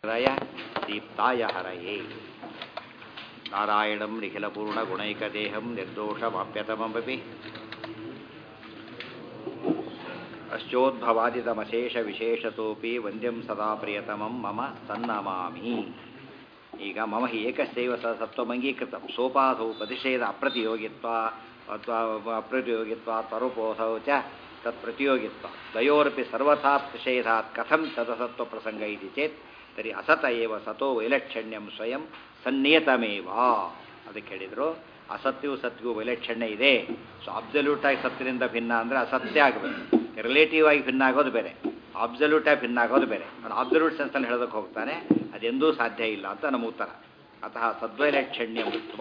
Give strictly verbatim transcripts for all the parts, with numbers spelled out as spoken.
ರಯ ದೀಪ್ತಾಯ ಹರಯೇ ನಾರಾಯಣಂ ನಿಖಿಲಪೂರ್ಣಗುಣೈಕದೇಹಂ ನಿರ್ದೋಷಮಾಪ್ಯತಮಮಪಿ ಅಶ್ಚೋದ್ಭವಾದಿತಮಶೇಷವಿಶೇಷತೋಪಿ ವಂದ್ಯಂ ಸದಾ ಪ್ರಿಯತಮಂ ಮಮ ತನ್ನಮಾಮಿ. ಈಗ ಮಮ ಹಿ ಏಕಸ್ಯೈವ ಸ ಸತ್ವಮಂಗೀಕೃತಂ ಸೋಪಾಧೌ ಪ್ರತಿಷೇಧ ಅಪ್ರತಿಯೋಗಿತ್ವ ಅಥವಾ ಅಪ್ರತಿಯೋಗಿತ್ವ ತರುಪೋಧೌ ಚ ತತ್ಪ್ರತಿಯೋಗಿತ್ವ ದ್ವಯೋರಪಿ ಸರ್ವಥಾ ನಿಷೇಧಾತ್ ಕಥಂ ತದಸತ್ವಪ್ರಸಂಗ ಇತಿ ಚೇತ್ ತರ್ಹಿ ಅಸತ ಏವ ಸತೋ ವೈಲಕ್ಷಣ್ಯಂ ಸ್ವಯಂ ಸನ್ನಿಯತಮೇವ. ಅದಕ್ಕೆ ಹೇಳಿದರು ಅಸತ್ಯವು ಸತ್ಯವು ವೈಲಕ್ಷಣ್ಯ ಇದೆ. ಸೊ ಅಬ್ಸಲ್ಯೂಟಾಗಿ ಸತ್ಯದಿಂದ ಭಿನ್ನ ಅಂದರೆ ಅಸತ್ಯ ಆಗಬೇಕು. ರಿಲೇಟಿವ್ ಆಗಿ ಭಿನ್ನ ಆಗೋದು ಬೇರೆ, ಅಬ್ಸಲ್ಯೂಟಾಗಿ ಭಿನ್ನ ಆಗೋದು ಬೇರೆ. ಅವನು ಅಬ್ಸಲ್ಯೂಟ್ ಸೆನ್ಸಲ್ಲಿ ಹೇಳೋದಕ್ಕೆ ಹೋಗ್ತಾನೆ, ಅದೆಂದೂ ಸಾಧ್ಯ ಇಲ್ಲ ಅಂತ ನಮ್ಮ ಉತ್ತರ. ಅತಃ ಸದ್ವೈಲಕ್ಷಣ್ಯ ಮುಕ್ತ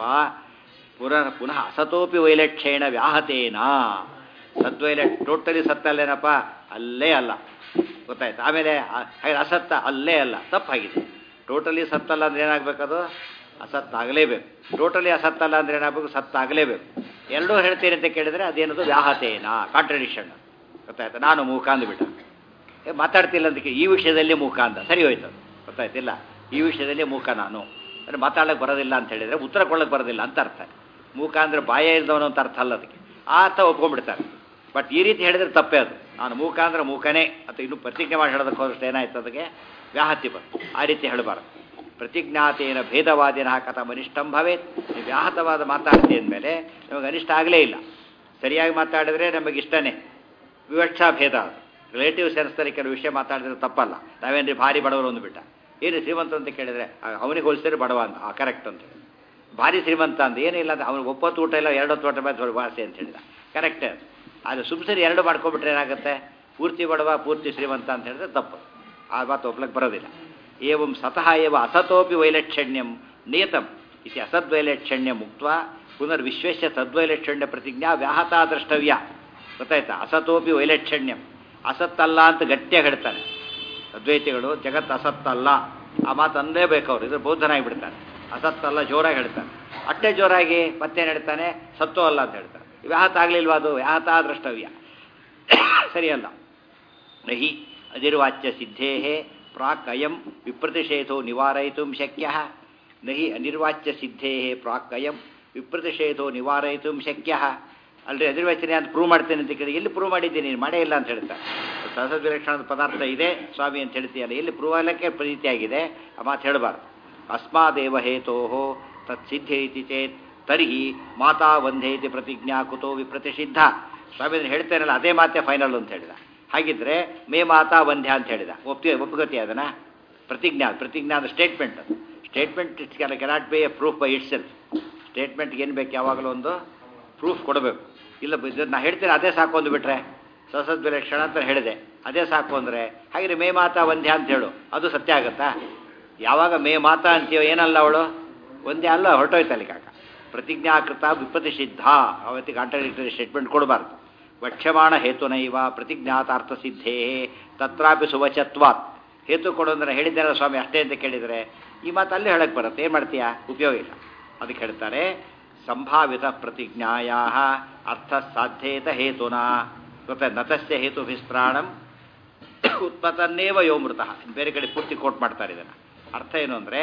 ಪುನಃ ಪುನಃ ಅಸತೋಪಿ ವೈಲಕ್ಷೇಣ ವ್ಯಾಹತೇನ. ಸದ್ವೈಲ ಟೋಟಲಿ ಸತ್ತಲ್ಲೇನಪ್ಪ, ಅಲ್ಲೇ ಅಲ್ಲ, ಗೊತ್ತಾಯ್ತು. ಆಮೇಲೆ ಹಾಗೆ ಅಸತ್ತ ಅಲ್ಲೇ ಅಲ್ಲ, ತಪ್ಪಾಗಿದೆ. ಟೋಟಲಿ ಸತ್ತಲ್ಲ ಅಂದ್ರೆ ಏನಾಗಬೇಕದು, ಅಸತ್ತಾಗಲೇಬೇಕು. ಟೋಟಲಿ ಅಸತ್ತಲ್ಲ ಅಂದ್ರೆ ಏನಾಗಬೇಕು, ಸತ್ತಾಗಲೇಬೇಕು. ಎರಡೂ ಹೇಳ್ತೇನೆ ಅಂತ ಕೇಳಿದರೆ ಅದೇನದು ವ್ಯಾಹತೇನ, ಕಾಂಟ್ರಡಿಕ್ಷನ್. ಗೊತ್ತಾಯ್ತು. ನಾನು ಮೂಕ ಅಂದ್ಬಿಟ್ಟ, ಮಾತಾಡ್ತಿಲ್ಲ ಅದಕ್ಕೆ ಈ ವಿಷಯದಲ್ಲಿ ಮೂಕ ಅಂದ, ಸರಿ ಹೋಯ್ತು. ಗೊತ್ತಾಯ್ತಿಲ್ಲ, ಈ ವಿಷಯದಲ್ಲಿ ಮೂಕ ನಾನು ಅಂದರೆ ಮಾತಾಡೋಕ್ಕೆ ಬರೋದಿಲ್ಲ ಅಂತ ಹೇಳಿದರೆ ಉತ್ತರ ಕೊಡೋಕ್ಕೆ ಬರೋದಿಲ್ಲ ಅಂತ ಅರ್ಥ. ಮೂಕ ಅಂದರೆ ಬಾಯ ಇಲ್ದವನು ಅಂತ ಅರ್ಥ ಅಲ್ಲ ಅದಕ್ಕೆ, ಆ ಅರ್ಥ ಒಪ್ಕೊಂಡ್ಬಿಡ್ತಾರೆ. ಬಟ್ ಈ ರೀತಿ ಹೇಳಿದರೆ ತಪ್ಪೇ ಅದು. ನಾನು ಮೂಕ ಅಂದರೆ ಮೂಕನೇ ಅಥವಾ ಇನ್ನೂ ಪ್ರತಿಜ್ಞೆ ಮಾಡಿ ಹೇಳೋದಕ್ಕೆ ಹೋದಷ್ಟು ಏನಾಯ್ತು, ಅದಕ್ಕೆ ವ್ಯಾಹತಿ ಬಂತು. ಆ ರೀತಿ ಹೇಳಬಾರ್ದು. ಪ್ರತಿಜ್ಞಾತೇನ ಭೇದವಾದಿನ ಕಥಂ ಅನಿಷ್ಟಂ ಭವೇತ್. ನೀವು ವ್ಯಾಹತವಾದ ಮಾತಾಡ್ತೀವಿ ಅಂದಮೇಲೆ ನಮಗೆ ಅನಿಷ್ಟ ಆಗಲೇ ಇಲ್ಲ. ಸರಿಯಾಗಿ ಮಾತಾಡಿದ್ರೆ ನಮಗೆ ಇಷ್ಟನೇ. ವಿವಕ್ಷಾ ಭೇದ ಅದು. ರಿಲೇಟಿವ್ ಸೆನ್ಸ್ನಲ್ಲಿ ಕೆಲವು ವಿಷಯ ಮಾತಾಡಿದ್ರೆ ತಪ್ಪಲ್ಲ. ನಾವೇನ್ರಿ ಭಾರಿ ಬಡವರು ಅಂದ್ಬಿಟ್ಟ, ಏನು ಶ್ರೀಮಂತ ಅಂತ ಕೇಳಿದರೆ ಅವನಿಗೆ ಹೋಲಿಸಿದ್ರೆ ಬಡವ ಅಂತ, ಆ ಕರೆಕ್ಟ್ ಅಂತ ಹೇಳಿ. ಭಾರಿ ಶ್ರೀಮಂತ ಅಂತ ಏನಿಲ್ಲ ಅಂತ, ಅವ್ನಿಗೆ ಒಪ್ಪತ್ತು ಊಟ ಇಲ್ಲ, ಎರಡೊತ್ತು ಊಟ ಮೇಲೆ ಭಾಷೆ ಅಂತ ಹೇಳಿದ, ಕರೆಕ್ಟೇ ಅದು. ಆದರೆ ಸುಮ್ಮನೆ ಎರಡು ಮಾಡ್ಕೊಬಿಟ್ರೆ ಏನಾಗುತ್ತೆ, ಪೂರ್ತಿ ಬಡವ ಪೂರ್ತಿ ಶ್ರೀಮಂತ ಅಂತ ಹೇಳಿದ್ರೆ ತಪ್ಪು. ಆ ಮಾತು ಒಪ್ಲಕ್ಕೆ ಬರೋದಿಲ್ಲ. ಏವಂ ಸತಃ ಏವ ಅಸತೋಪಿ ವೈಲಕ್ಷಣ್ಯಂ ನಿಯತಂ ಇತಿ ಅಸದ್ವೈಲಕ್ಷಣ್ಯ ಮುಕ್ತ ಪುನರ್ವಿಶ್ವೇಶ್ಯ ಸದ್ವೈಲಕ್ಷಣ್ಯ ಪ್ರತಿಜ್ಞಾ ವ್ಯಾಹತ ದ್ರಷ್ಟವ್ಯ. ಗೊತ್ತಾಯ್ತಾ. ಅಸತೋಪಿ ವೈಲಕ್ಷಣ್ಯಂ, ಅಸತ್ತಲ್ಲ ಅಂತ ಗಟ್ಟಿಯಾಗಿ ಹೇಳ್ತಾನೆ ಅದ್ವೈತಿಗಳು. ಜಗತ್ತು ಅಸತ್ತಲ್ಲ, ಆ ಮಾತು ಅಂದೇಬೇಕು ಅವರು, ಇದ್ರ ಬೌದ್ಧನಾಗಿ ಬಿಡ್ತಾನೆ. ಅಸತ್ತಲ್ಲ ಜೋರಾಗಿ ಹೇಳ್ತಾನೆ. ಅಷ್ಟೇ ಜೋರಾಗಿ ಮತ್ತೇನು ಹೇಳ್ತಾನೆ, ಸತ್ತೋ ಅಲ್ಲ ಅಂತ ಹೇಳ್ತಾನೆ. ವ್ಯಾಹತ ಆಗಲಿಲ್ವಾ ಅದು, ವ್ಯಾಹತ ದ್ರಷ್ಟವ್ಯ, ಸರಿಯಲ್ಲ. ನಹಿ ಅನಿರ್ವಾಚ್ಯ ಸಿದ್ಧೇ ಪ್ರಾಕ್ ಅಯಂ ವಿಪ್ರತಿಷೇಧೋ ನಿವಾರಯಿತು ಶಕ್ಯ. ನಹಿ ಅನಿರ್ವಾಚ್ಯ ಸಿದ್ಧೇ ಪ್ರಾಕ್ ಅಯಂ ವಿಪ್ರತಿಷೇಧೋ ನಿವಾರಯಿತು ಶಕ್ಯ. ಅಲ್ಲದೆ ಅನಿರ್ವಚನೆ ಅಂತ ಪ್ರೂವ್ ಮಾಡ್ತೇನೆ ಅಂತ ಕೇಳಿ, ಎಲ್ಲಿ ಪ್ರೂವ್ ಮಾಡಿದ್ದೀನಿ, ನೀನು ಮಾಡೇ ಇಲ್ಲ ಅಂತ ಹೇಳ್ತಾರೆ. ಸಹಸದ್ವಿಲಕ್ಷಣದ ಪದಾರ್ಥ ಇದೆ ಸ್ವಾಮಿ ಅಂತ ಹೇಳ್ತೀಯಲ್ಲ, ಎಲ್ಲಿ ಪ್ರೂವ್ ಆಗಲಿಕ್ಕೆ ಪ್ರೀತಿಯಾಗಿದೆ, ಆ ಮಾತು ಹೇಳಬಾರ್ದು. ಅಸ್ಮಾದೇವ ಹೇತೋ ತತ್ಸಿದ್ಧೇ ಇತಿ ಚೇತ್ ತರ್ಹಿ ಮಾತಾ ವಂದೇತಿ ಪ್ರತಿಜ್ಞಾ ಕುತೋ ವಿಪ್ರತಿಷಿದ್ಧ. ಸ್ವಾಮಿ ಅದನ್ನು ಹೇಳ್ತೇನಲ್ಲ, ಅದೇ ಮಾತೇ ಫೈನಲ್ ಅಂತ ಹೇಳಿದ. ಹಾಗಿದ್ರೆ ಮೇ ಮಾತಾ ವಂದ್ಯ ಅಂತ ಹೇಳಿದ, ಒಪ್ತಿ ಒಪ್ಪುಗತಿ ಅದನ್ನು. ಪ್ರತಿಜ್ಞಾ ಪ್ರತಿಜ್ಞಾ ಅದು ಸ್ಟೇಟ್ಮೆಂಟ್. ಅದು statement cannot be a proof by itself. ಸ್ಟೇಟ್ಮೆಂಟ್ಗೆ ಏನು ಬೇಕು, ಯಾವಾಗಲೂ ಒಂದು ಪ್ರೂಫ್ ಕೊಡಬೇಕು. ಇಲ್ಲ ನಾ ಹೇಳ್ತೇನೆ ಅದೇ ಸಾಕು ಅಂದುಬಿಟ್ರೆ, ಸಹಸದ್ವಿಲಕ್ಷಣ ಅಂತ ಹೇಳಿದೆ ಅದೇ ಸಾಕು ಅಂದರೆ, ಹಾಗೆ ಮೇ ಮಾತಾ ವಂದ್ಯ ಅಂತ ಹೇಳು, ಅದು ಸತ್ಯ ಆಗುತ್ತಾ? ಯಾವಾಗ ಮೇ ಮಾತಾ ಅಂತೀಯೋ ಏನಲ್ಲ ಅವಳು ಒಂದೇ ಅಲ್ಲ, ಹೊರಟೋಯ್ತಲ್ಲಿ ಕಾಕ. ಪ್ರತಿಜ್ಞಾಕೃತ ವಿಪ್ರತಿಷಿದ್ಧ, ಅವತ್ತಿಗೆ ಕಾಂಟ್ರಾಡಿಕ್ಟರಿ ಸ್ಟೇಟ್ಮೆಂಟ್ ಕೊಡಬಾರ್ದು. ವಕ್ಷ್ಯಮಾಣ ಹೇತುನೈವ ಪ್ರತಿಜ್ಞಾತಾರ್ಥ ಸಿದ್ಧೇ ತತ್ರಾಪಿ ಸುವಚತ್ವಾತ್. ಹೇತು ಕೊಡು ಅಂದರೆ ಹೇಳಿದ್ದೇನೆ ಸ್ವಾಮಿ ಅಷ್ಟೇ ಅಂತ ಕೇಳಿದರೆ ಈ ಮಾತು ಅಲ್ಲೇ ಹೇಳಕ್ಕೆ ಬರುತ್ತೆ, ಏನು ಮಾಡ್ತೀಯಾ, ಉಪಯೋಗ ಇಲ್ಲ. ಅದಕ್ಕೆ ಹೇಳ್ತಾರೆ ಸಂಭಾವಿತ ಪ್ರತಿಜ್ಞಾಯ ಅರ್ಥ ಸಾಧ್ಯೇತ ಹೇತುನಾ. ಗೊತ್ತಾ, ನತಸ್ಯ ಹೇತು ವಿಸ್ತ್ರಾಣಂ ಉತ್ಪತ್ತನ್ನೇವ ಯೋ ಮೃತ. ಬೇರೆ ಕಡೆ ಪೂರ್ತಿ ಕೋಟ್ ಮಾಡ್ತಾರೆ ಇದನ್ನು. ಅರ್ಥ ಏನು ಅಂದರೆ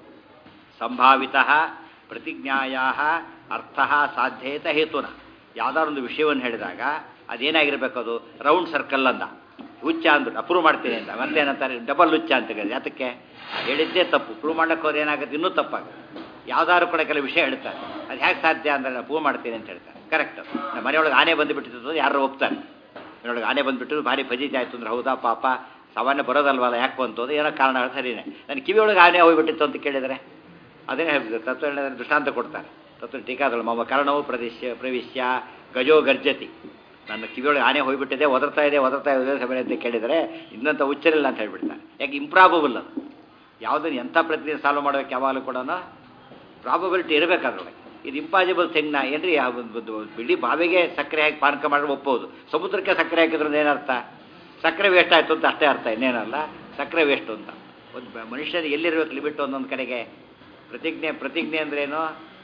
ಸಂಭಾವಿತ ಪ್ರತಿಜ್ಞಾಯ ಅರ್ಥ ಸಾಧ್ಯೇತ ಹೇತುನ. ಯಾವುದಾದ್ರು ಒಂದು ವಿಷಯವನ್ನು ಹೇಳಿದಾಗ ಅದೇನಾಗಿರ್ಬೇಕು, ಅದು ರೌಂಡ್ ಸರ್ಕಲ್ ಅಂದ, ಹುಚ್ಚ ಅಂದ್ಬಿಟ್ಟು ಅಪ್ರೂವ್ ಮಾಡ್ತೀನಿ ಅಂತ. ಮತ್ತೇನಂತಾರೆ ಡಬಲ್ ಹುಚ್ಚ ಅಂತ ಕೇಳಿದ್ರೆ, ಅದಕ್ಕೆ ಹೇಳಿದ್ದೇ ತಪ್ಪು, ಪ್ರೂವ್ ಮಾಡೋಕ್ಕೆ ಅವ್ರು ಏನಾಗುತ್ತೆ, ಇನ್ನೂ ತಪ್ಪಾಗುತ್ತೆ. ಯಾವ್ದಾದ್ರು ಕೂಡ ಕೆಲವು ವಿಷಯ ಹೇಳ್ತಾರೆ, ಅದು ಹೇಗೆ ಸಾಧ್ಯ ಅಂದರೆ ನಾನು ಪ್ರೂವ್ ಮಾಡ್ತೀನಿ ಅಂತ ಹೇಳ್ತಾರೆ, ಕರೆಕ್ಟ್. ನಮ್ಮ ಮನೆಯೊಳಗೆ ಆನೆ ಬಂದುಬಿಟ್ಟಿದ್ದು ಯಾರು ಒಪ್ತಾರೆ, ಮನೆಯೊಳಗೆ ಆನೆ ಬಂದುಬಿಟ್ಟು ಭಾರಿ ಫಜೀತಿ ಆಯಿತು ಅಂದ್ರೆ, ಹೌದಾ ಪಾಪ ಸಾಮಾನ್ಯ ಬರೋದಲ್ವಲ್ಲ, ಯಾಕೆ ಬಂತು ಅದು ಏನೋ ಕಾರಣ ಸರಿನೇ. ನನ್ನ ಕಿವಿಯೊಳಗೆ ಆನೆ ಹೋಗಿಬಿಟ್ಟಿತ್ತು ಅಂತ ಕೇಳಿದರೆ ಅದೇ ತತ್ವ ದೃಷ್ಟಾಂತ ಕೊಡ್ತಾರೆ. ತತ್ವ ಟೀಕಾದಳು ಮಮ ಕರ್ಣವು ಪ್ರದೇಶ ಪ್ರವಿಶ್ಯ ಗಜೋ ಗರ್ಜತಿ. ನನ್ನ ಕಿವಿಯೊಳಗೆ ಆನೆ ಹೋಗಿಬಿಟ್ಟಿದೆ, ಒದರ್ತಾ ಇದೆ ಒದರ್ತಾ ಇದೆ ಸಮಯ ಅಂತ ಕೇಳಿದರೆ ಇನ್ನಂತ ಹುಚ್ಚರಿಲ್ಲ ಅಂತ ಹೇಳ್ಬಿಡ್ತಾರೆ. ಯಾಕೆ ಇಂಪ್ರಾಬಬಲ್ ಅದು. ಯಾವುದನ್ನು ಎಂಥ ಪ್ರತಿನಿಧಿ ಸಾಲ್ವ್ ಮಾಡೋಕ್ಕೆ ಯಾವಾಗಲೂ ಕೂಡ ಪ್ರಾಬಬಿಲಿಟಿ ಇರಬೇಕಾದ್ರೊಳಗೆ. ಇದು ಇಂಪಾಸಿಬಲ್ ಥಿಂಗ್ನ ಏನ್ರಿ, ಬಿಡಿ ಬಾವಿಗೆ ಸಕ್ಕರೆ ಹಾಕಿ ಪಾನಕ ಮಾಡಿದ್ರೆ ಒಪ್ಪೋದು, ಸಮುದ್ರಕ್ಕೆ ಸಕ್ಕರೆ ಹಾಕಿದ್ರಿಂದ ಏನರ್ಥ, ಸಕ್ಕರೆ ವೇಸ್ಟ್ ಆಯಿತು ಅಂತ ಅಷ್ಟೇ ಅರ್ಥ, ಇನ್ನೇನಲ್ಲ, ಸಕ್ಕರೆ ವೇಸ್ಟು ಅಂತ. ಒಂದು ಮನುಷ್ಯನಿಗೆ ಎಲ್ಲಿರ್ಬೇಕು ಲಿಮಿಟ್ ಒಂದೊಂದು ಕಡೆಗೆ. ಪ್ರತಿಜ್ಞೆ ಪ್ರತಿಜ್ಞೆ ಅಂದ್ರೇನು,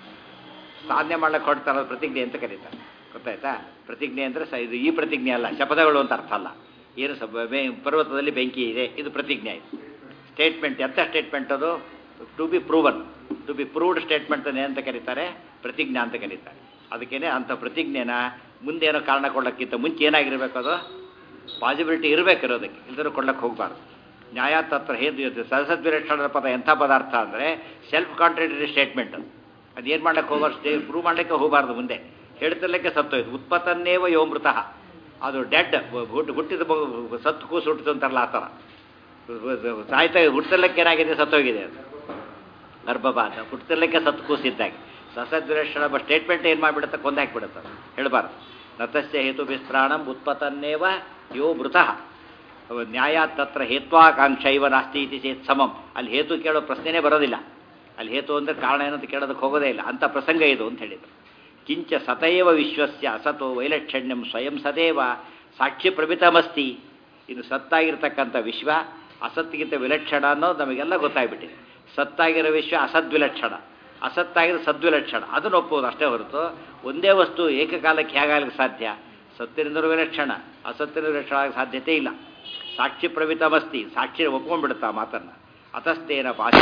ಸಾಧನೆ ಮಾಡ್ಲಿಕ್ಕೆ ಹೊಡ್ತಾರದು ಪ್ರತಿಜ್ಞೆ ಅಂತ ಕರೀತಾರೆ. ಗೊತ್ತಾಯ್ತಾ. ಪ್ರತಿಜ್ಞೆ ಅಂದರೆ ಸ ಇದು ಈ ಪ್ರತಿಜ್ಞೆ ಅಲ್ಲ, ಶಪಥಗಳು ಅಂತ ಅರ್ಥ ಅಲ್ಲ. ಏನು ಸ ಪರ್ವತದಲ್ಲಿ ಬೆಂಕಿ ಇದೆ, ಇದು ಪ್ರತಿಜ್ಞೆ ಆಯಿತು. ಸ್ಟೇಟ್ಮೆಂಟ್ ಎಂಥ ಸ್ಟೇಟ್ಮೆಂಟ್ ಅದು to be proven to be proved statement ಏನಂತ ಕರೀತಾರೆ ಪ್ರತಿಜ್ಞೆ ಅಂತ ಕರೀತಾರೆ ಅದಕ್ಕೇನೆ ಅಂಥ ಪ್ರತಿಜ್ಞೆನ ಮುಂದೆ ಏನೋ ಕಾರಣ ಕೊಡೋಕ್ಕಿಂತ ಮುಂಚೆ ಏನಾಗಿರಬೇಕು ಅದು ಪಾಸಿಬಿಲಿಟಿ ಇರಬೇಕಿರೋದಕ್ಕೆ ಇಲ್ದರೂ ಕೊಡ್ಲಿಕ್ಕೆ ಹೋಗಬಾರ್ದು ನ್ಯಾಯ ತತ್ರ ಹೇದು ಸದಸದ್ವಿಲಕ್ಷಣದ ಪದ ಎಂಥ ಪದಾರ್ಥ ಅಂದರೆ ಸೆಲ್ಫ್ ಕಾಂಟ್ರಾಡಿಕ್ಟರಿ ಸ್ಟೇಟ್ಮೆಂಟ್ ಅದು ಏನು ಮಾಡ್ಲಿಕ್ಕೆ ಹೋಗಬಾರ್ದು ಸ್ಟೇ ಪ್ರೂವ್ ಮಾಡಲಿಕ್ಕೆ ಹೋಗಬಾರ್ದು ಮುಂದೆ ಹೇಳ್ತಿರ್ಲಿಕ್ಕೆ ಸತ್ತೋಯ್ತು ಉತ್ಪತ್ತನ್ನೇವ ಯೋಮೃತಃ ಅದು ಡೆಡ್ ಹುಟ್ಟು ಹುಟ್ಟಿದ ಸತ್ತು ಕೂಸು ಹುಟ್ಟಿತು ಅಂತಾರಲ್ಲ ಆ ಥರ ಸಾಯ್ತಾ ಹುಟ್ಟಿರ್ಲಿಕ್ಕೆ ಏನಾಗಿದೆ ಸತ್ತೋಗಿದೆ ಅದು ಗರ್ಭಪಾತ ಹುಟ್ಟಿರ್ಲಿಕ್ಕೆ ಸತ್ತು ಕೂಸಿದ್ದಾಗೆ ಸಸದ್ವಿಲಕ್ಷಣ ಸ್ಟೇಟ್ಮೆಂಟ್ ಏನು ಮಾಡಿಬಿಡುತ್ತೆ ಕೊಂದಾಕಿಬಿಡುತ್ತೆ ಹೇಳಬಾರ್ದು ನತಸ್ಯ ಹೇತು ವಿಸ್ತ್ರಾಣಂ ಉತ್ಪತ್ತನ್ನೇವ ಯೋ ಮೃತಃ ನ್ಯಾಯ ತತ್ರ ಹೇತ್ವಾಕಾಂಕ್ಷ ಇವ ನಾಸ್ತಿ ಇತಿ ಚೇತ್ ಸಮಂ ಅಲ್ಲಿ ಹೇತು ಕೇಳೋ ಪ್ರಶ್ನೆನೇ ಬರೋದಿಲ್ಲ ಅಲ್ಲಿ ಹೇತು ಅಂದರೆ ಕಾರಣ ಏನಂತ ಕೇಳೋದಕ್ಕೆ ಹೋಗೋದೇ ಇಲ್ಲ ಅಂಥ ಪ್ರಸಂಗ ಇದು ಅಂತ ಹೇಳಿದರು ಕಿಂಚ ಸತಯವ ವಿಶ್ವಸ್ಯ ಅಸತೋ ವೈಲಕ್ಷಣ್ಯಂ ಸ್ವಯಂ ಸದೇವ ಸಾಕ್ಷಿ ಪ್ರಮಿತಮಸ್ತಿ ಇದು ಸತ್ತಾಗಿರ್ತಕ್ಕಂಥ ವಿಶ್ವ ಅಸತ್ತಿಗಿಂತ ವಿಲಕ್ಷಣ ಅನ್ನೋದು ನಮಗೆಲ್ಲ ಗೊತ್ತಾಗ್ಬಿಟ್ಟಿದೆ ಸತ್ತಾಗಿರೋ ವಿಶ್ವ ಅಸದ್ವಿಲಕ್ಷಣ ಅಸತ್ತಾಗಿರೋ ಸದ್ವಿಲಕ್ಷಣ ಅದನ್ನು ಒಪ್ಪೋದು ಅಷ್ಟೇ ಹೊರತು ಒಂದೇ ವಸ್ತು ಏಕಕಾಲಕ್ಕೆ ಹೇಗಾಗಲಿಕ್ಕೆ ಸಾಧ್ಯ ಸತ್ತಿನಿಂದಲೂ ವಿಲಕ್ಷಣ ಅಸತ್ತಿನ ವಿಲಕ್ಷಣ ಆಗಕ್ಕೆ ಸಾಧ್ಯತೆ ಇಲ್ಲ ಸಾಕ್ಷಿ ಪ್ರಮಿತಮಸ್ತಿ ಸಾಕ್ಷಿ ಒಪ್ಕೊಂಡ್ಬಿಡುತ್ತಾ ಮಾತನ್ನು ಅತಸ್ತೇನ ಭಾಷೆ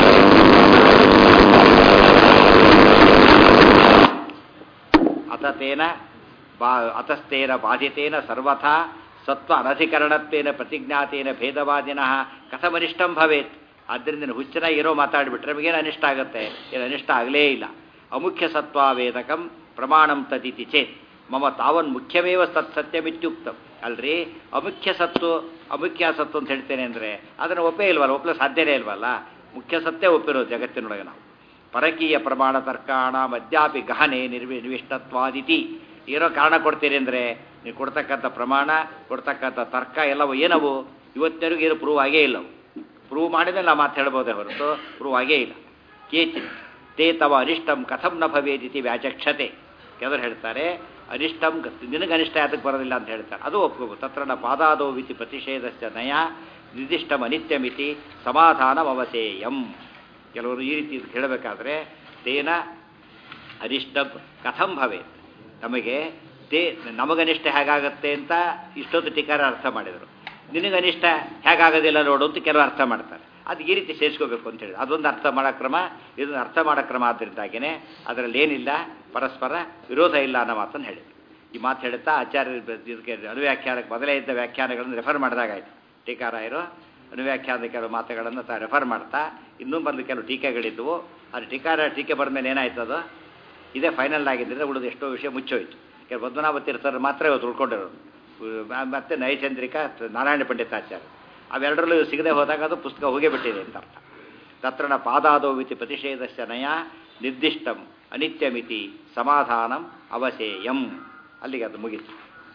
ಅತತೇನ ಬಾ ಅತಸ್ತೇನ ಬಾಧಿತೇನ ಸರ್ವಥಾ ಸತ್ವ ಅನಧಿಕರಣತ್ವೇನ ಪ್ರತಿಜ್ಞಾತೇನ ಭೇದವಾದಿನಃ ಕಥಮನಿಷ್ಟಂ ಭವೇತ್ ಆದ್ದರಿಂದ ಹುಚ್ಚನಾಗಿ ಇರೋ ಮಾತಾಡಿಬಿಟ್ರೆ ನಮಗೇನು ಅನಿಷ್ಟ ಆಗುತ್ತೆ ಏನು ಅನಿಷ್ಟ ಆಗಲೇ ಇಲ್ಲ ಅಮುಖ್ಯ ಸತ್ವಾವೇದಕಂ ಪ್ರಮಾಣಂ ತದಿತಿ ಚೇತ್ ಮಮ ತಾವನ್ ಮುಖ್ಯಮೇವ ಸತ್ ಸತ್ಯಮಿತ್ಯುಕ್ತಂ ಅಲ್ರಿ ಅಮುಖ್ಯ ಸತ್ತು ಅಮುಖ್ಯ ಸತ್ತು ಅಂತ ಹೇಳ್ತೇನೆ ಅಂದರೆ ಅದನ್ನು ಒಪ್ಪೇ ಇಲ್ವಲ್ಲ ಒಪ್ಪಲು ಸಾಧ್ಯನೇ ಇಲ್ವಲ್ಲ ಮುಖ್ಯ ಸತ್ಯ ಒಪ್ಪಿರೋದು ಜಗತ್ತಿನೊಳಗೆ ನಾವು ಪರಕೀಯ ಪ್ರಮಾಣ ತರ್ಕಾಣ ಮದ್ಯಾಪಿ ಗಹನೆ ನಿರ್ವಿ ನಿರ್ವಿಷ್ಟತ್ವಾದಿತಿ ಏನೋ ಕಾರಣ ಕೊಡ್ತೀರಿ ಅಂದರೆ ನೀವು ಕೊಡ್ತಕ್ಕಂಥ ಪ್ರಮಾಣ ಕೊಡ್ತಕ್ಕಂಥ ತರ್ಕ ಎಲ್ಲವೂ ಏನವು ಇವತ್ತವರೆಗೂ ಏನು ಪ್ರೂವ್ ಆಗೇ ಇಲ್ಲವು ಪ್ರೂವ್ ಮಾಡಿದ್ರೆ ನಾವು ಮಾತು ಹೇಳ್ಬೋದೇ ಹೊರತು ಪ್ರೂವ್ ಆಗೇ ಇಲ್ಲ ಕೇಚಿತ್ ತೇ ತವ ಅನಿಷ್ಟಂ ಕಥಂ ನ ಭವೇದಿತಿ ವ್ಯಾಚಕ್ಷತೆ ಕೆಲವರು ಹೇಳ್ತಾರೆ ಅನಿಷ್ಟಂ ನಿನಗೆ ಅನಿಷ್ಟ ಯಾತಕ್ಕೆ ಬರೋದಿಲ್ಲ ಅಂತ ಹೇಳ್ತಾರೆ ಅದು ಒಪ್ಕೋಬೋದು ತತ್ರನ ಪಾದಾದೋ ವಿತಿ ಪ್ರತಿಷೇಧಸ್ಯ ನಯ ನಿರ್ದಿಷ್ಟಂ ಅನಿತ್ಯಮಿತಿ ಸಮಾಧಾನಮವಸೇಯಂ ಕೆಲವರು ಈ ರೀತಿ ಹೇಳಬೇಕಾದ್ರೆ ತೇನ ಅನಿಷ್ಟಂ ಕಥಂ ಭವೇತ್ ನಮಗೆ ತೇ ನಮಗನಿಷ್ಟ ಹೇಗಾಗತ್ತೆ ಅಂತ ಇಷ್ಟೊತ್ತು ಟೀಕಾರ ಅರ್ಥ ಮಾಡಿದರು ನಿನಗನಿಷ್ಟ ಹೇಗಾಗೋದಿಲ್ಲ ನೋಡು ಅಂತ ಕೆಲವರು ಅರ್ಥ ಮಾಡ್ತಾರೆ ಅದು ಈ ರೀತಿ ಸೇರಿಸ್ಕೋಬೇಕು ಅಂತ ಹೇಳಿ ಅದೊಂದು ಅರ್ಥ ಮಾಡೋ ಕ್ರಮ ಇದೊಂದು ಅರ್ಥ ಮಾಡೋ ಕ್ರಮ ಆದ್ದರಿಂದಾಗಿಯೇ ಅದರಲ್ಲಿ ಏನಿಲ್ಲ ಪರಸ್ಪರ ವಿರೋಧ ಇಲ್ಲ ಅನ್ನೋ ಮಾತನ್ನು ಹೇಳಿ ಈ ಮಾತು ಹೇಳುತ್ತಾ ಆಚಾರ್ಯ ಇದಕ್ಕೆ ಅನುವ್ಯಾಖ್ಯಾನಕ್ಕೆ ಮೊದಲೇ ಇದ್ದ ವ್ಯಾಖ್ಯಾನಗಳನ್ನು ರೆಫರ್ ಮಾಡಿದಾಗಾಯ್ತು ಟೀಕಾರಾಯರು ಅನುವ್ಯಾಖ್ಯಾನದ ಕೆಲವು ಮಾತುಗಳನ್ನು ತಾ ರೆಫರ್ ಮಾಡ್ತಾ ಇನ್ನೂ ಬಂದು ಕೆಲವು ಟೀಕೆಗಳಿದ್ದವು ಅದು ಟೀಕಾರ ಟೀಕೆ ಬರೆದ ಮೇಲೆ ಏನಾಯ್ತು ಅದು ಇದೇ ಫೈನಲ್ ಆಗಿದ್ದರಿಂದ ಉಳಿದು ಎಷ್ಟೋ ವಿಷಯ ಮುಚ್ಚೋಯ್ತು ಕೆಲವು ಪದ್ಮನಾಭ ತೀರ್ಥರು ಮಾತ್ರ ಇವತ್ತು ಉಳ್ಕೊಂಡಿರೋದು ಮತ್ತು ನೈಚಂದ್ರಿಕ ನಾರಾಯಣ ಪಂಡಿತಾಚಾರ್ಯ ಅವೆರಡರಲ್ಲೂ ಸಿಗದೆ ಹೋದಾಗ ಅದು ಪುಸ್ತಕ ಹೋಗೇ ಬಿಟ್ಟಿದೆ ಅಂತ ಅರ್ಥ ತತ್ರಣ ಪಾದಾದೋ ವಿತಿ ಪ್ರತಿಷೇಧಸ್ಯ ನಯ ನಿರ್ದಿಷ್ಟಂ ಅನಿತ್ಯಮಿತಿ ಸಮಾಧಾನಂ ಅವಸೇಯಂ ಅಲ್ಲಿಗೆ ಅದು ಮುಗಿತು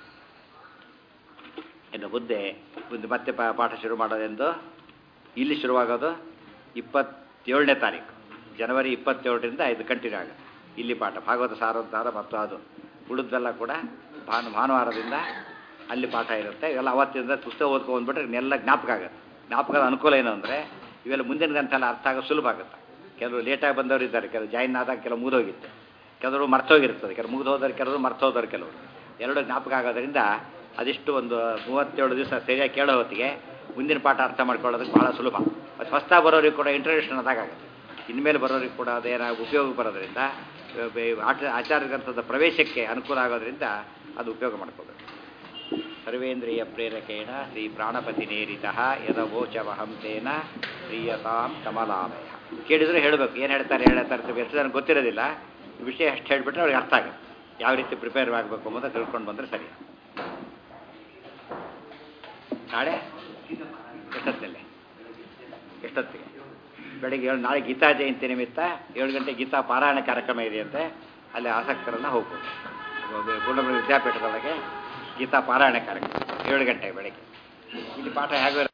ಇನ್ನು ಬುದ್ಧೆ ಮುಂದೆ ಮತ್ತೆ ಪಾಠ ಶುರು ಮಾಡೋದೆಂದು ಇಲ್ಲಿ ಶುರುವಾಗೋದು ಇಪ್ಪತ್ತೇಳನೇ ತಾರೀಕು ಜನವರಿ ಇಪ್ಪತ್ತೇಳರಿಂದ ಇದು ಕಂಟಿನ್ಯೂ ಆಗುತ್ತೆ ಇಲ್ಲಿ ಪಾಠ ಭಾಗವತ ಸಾರೋದ್ಧಾರ ಮತ್ತು ಅದು ಉಳಿದೆಲ್ಲ ಕೂಡ ಭಾನು ಭಾನುವಾರದಿಂದ ಅಲ್ಲಿ ಪಾಠ ಇರುತ್ತೆ ಇವೆಲ್ಲ ಅವತ್ತಿಂದ ಪುಸ್ತಕ ಓದ್ಕೊಂಡ್ಬಿಟ್ರೆ ಇನ್ನೆಲ್ಲ ಜ್ಞಾಪಕ ಆಗುತ್ತೆ ಜ್ಞಾಪಕದ ಅನುಕೂಲ ಏನು ಅಂದರೆ ಇವೆಲ್ಲ ಮುಂದಿನ ಗಂಟೆಲ್ಲ ಅರ್ಥ ಆಗೋದು ಸುಲಭ ಆಗುತ್ತೆ ಕೆಲವರು ಲೇಟಾಗಿ ಬಂದವರು ಇದ್ದಾರೆ ಕೆಲವು ಜಾಯಿನ್ ಆದಾಗ ಕೆಲವು ಮುಗಿದೋಗಿತ್ತು ಕೆಲವರು ಮರ್ತೋಗಿರ್ತದೆ ಕೆಲವು ಮುಗಿದು ಹೋದವ್ರು ಕೆಲವರು ಮರ್ತೋದವ್ರು ಕೆಲವರು ಎರಡು ಜ್ಞಾಪಕ ಆಗೋದ್ರಿಂದ ಅದಿಷ್ಟು ಒಂದು ಮೂವತ್ತೇಳು ದಿವಸ ಸರಿಯಾಗಿ ಕೇಳೋ ಹೊತ್ತಿಗೆ ಮುಂದಿನ ಪಾಠ ಅರ್ಥ ಮಾಡ್ಕೊಳ್ಳೋದಕ್ಕೆ ಭಾಳ ಸುಲಭ ಅದು ಹೊಸ್ತಾಗಿ ಬರೋರಿಗೆ ಕೂಡ ಇಂಟ್ರಡಕ್ಷನ್ ಆದಾಗುತ್ತೆ ಇನ್ಮೇಲೆ ಬರೋರಿಗೆ ಕೂಡ ಅದೇನ ಉಪಯೋಗ ಬರೋದ್ರಿಂದ ಆಟ ಆಚಾರ ಗ್ರಂಥದ ಪ್ರವೇಶಕ್ಕೆ ಅನುಕೂಲ ಆಗೋದ್ರಿಂದ ಅದು ಉಪಯೋಗ ಮಾಡ್ಕೋಬೇಕು ಸರ್ವೇಂದ್ರಿಯ ಪ್ರೇರಕೇಣ ಶ್ರೀ ಪ್ರಾಣಪತಿ ನೇರಿತ ಯದವೋಚವಹಂತೇನ ಪ್ರಿಯತಾಂ ಕಮಲಾಮಯ ಕೇಳಿದ್ರೆ ಹೇಳಬೇಕು ಏನು ಹೇಳ್ತಾರೆ ಹೇಳ್ತಾರೆ ಎಷ್ಟು ಜನ ಗೊತ್ತಿರೋದಿಲ್ಲ ವಿಷಯ ಅಷ್ಟು ಹೇಳಿಬಿಟ್ರೆ ಅವ್ರಿಗೆ ಅರ್ಥ ಆಗುತ್ತೆ ಯಾವ ರೀತಿ ಪ್ರಿಪೇರ್ ಆಗಬೇಕು ಅಂತ ತಿಳ್ಕೊಂಡು ಬಂದರೆ ಸರಿ ನಾಳೆ ಎಷ್ಟೊತ್ತಲ್ಲೇ ಎಷ್ಟೊತ್ತಿಗೆ ಬೆಳಿಗ್ಗೆ ಏಳು ನಾಳೆ ಗೀತಾ ಜಯಂತಿ ನಿಮಿತ್ತ ಏಳು ಗಂಟೆ ಗೀತಾ ಪಾರಾಯಣ ಕಾರ್ಯಕ್ರಮ ಇದೆಯಂತೆ ಅಲ್ಲಿ ಆಸಕ್ತರನ್ನು ಹೋಗ್ಬೋದು ಗುಂಡಮೂರು ವಿದ್ಯಾಪೀಠದೊಳಗೆ ಗೀತಾ ಪಾರಾಯಣ ಕಾರ್ಯಕ್ರಮ ಏಳು ಗಂಟೆಗೆ ಬೆಳಗ್ಗೆ ಇಲ್ಲಿ ಪಾಠ ಹೇಗೆ